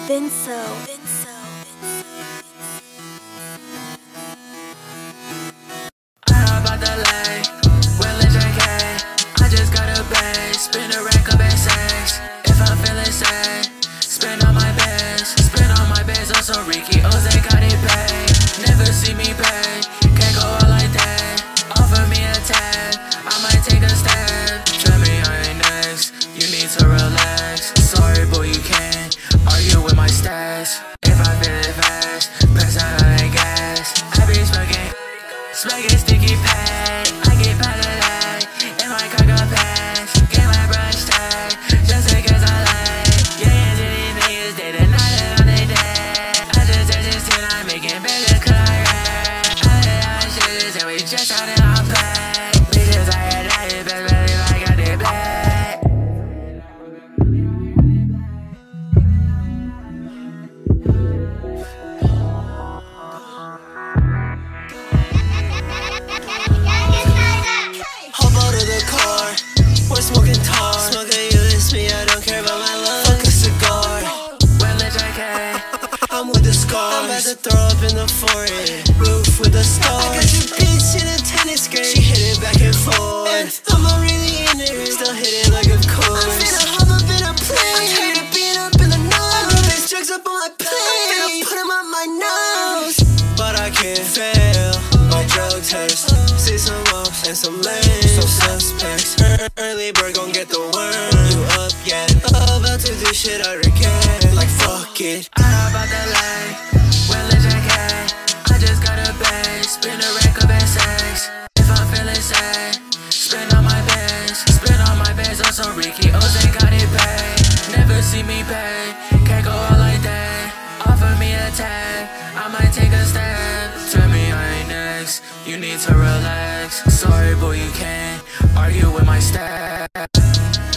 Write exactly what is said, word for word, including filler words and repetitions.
Vinso. Vinso. I hop out the lane, well it's J K. I just got a bag, spin a rack up at sex. If I'm feeling sad, spend on my bands, spend on my bands on some Ricky O's, they got it paid. Never see me pay, can't go out like that. Offer me a tab, I might take a stab. Tell me I ain't next, you need to relax. Sorry boy, you can't argue with my stats. If I feel it fast, press out on that gas. I be smoking, smoking sticky pack. I get part of that, and my car got passed. Get my brush tag, just because I like. Yeah, yeah, to these niggas, they deny that I'm they dead. I just touch this till I'm making better, cause I rap. I let out shit, and we just out in our pack. Bitches, I had that, you best believe I got it black. Hop out of the car, we're smoking tar. Smoke a U S B, I don't care about my love. Fuck a cigar, Well, it's J K. I'm with the scar. I'm about to throw up in the forehead, roof with the stars. I got your bitch in a tennis skirt, she hit it back and forth. I'm not really in it, still hit it like of course. I'm finna hop up in a plane, I'm tired of being up in the nose. I got these drugs up on my plate, I'm finna put them up my nose. But I can't fail my drug test. See some ups and some lanes, some suspects. Er- Early bird gon' get the worm. You up yet? About to do shit I regret. Like fuck it. I hop out the lane, well it's J K. I just got a bag, spin a rack up at sex. If I'm feeling sad, spend on my bands, spend on my bands on some Ricky O's, they got it paid. Never see me pay, can't go out like that. Offer me a tab, I might take a stab. Tell me I ain't next, you need to relax. Sorry boy, you can't argue with my stats.